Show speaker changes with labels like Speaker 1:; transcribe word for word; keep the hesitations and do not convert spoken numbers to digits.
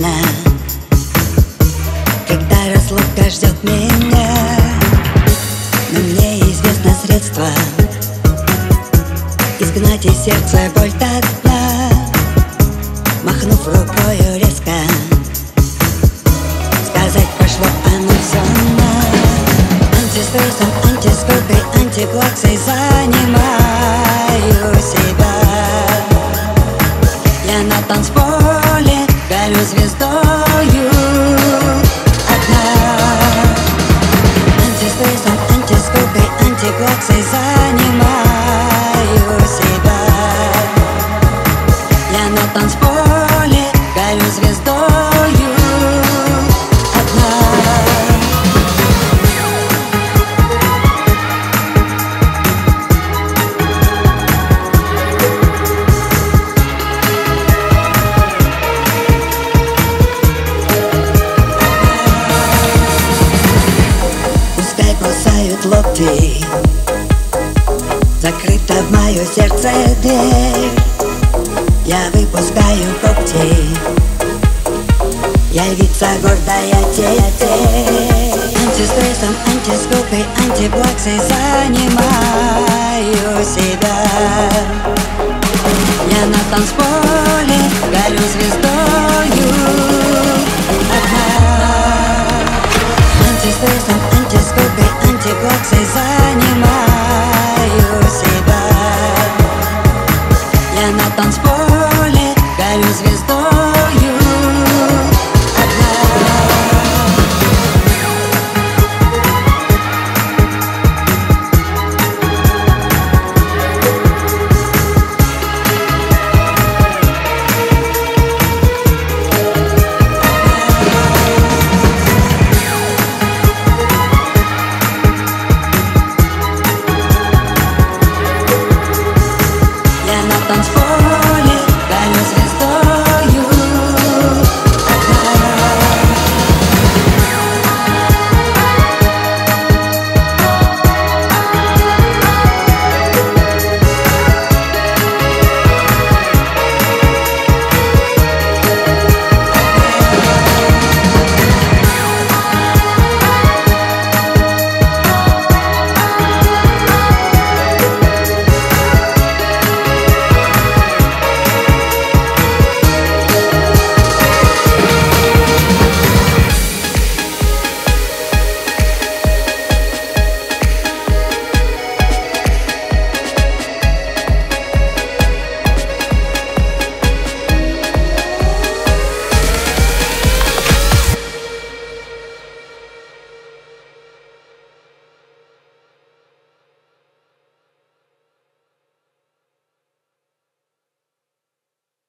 Speaker 1: одна, когда разлука ждет меня. Но мне известно средство изгнать из сердца боль до дна. Махнув рукою резко, сказать пошло оно все на. Антистрессом, антискукой, антиплаксой занимаю себя. Я на танцполе горю звездою одна. Антистрессом, антискукой, антиплаксой занимаю себя. Я на танцполе горю звездою одна. Пускай кусают локти, закрыта в мое сердце дверь. Я выпускаю когти, я львица гордая теперь. Антистрессом, антискукой, антиплаксой занимаю себя. Я на танцполе горю звездою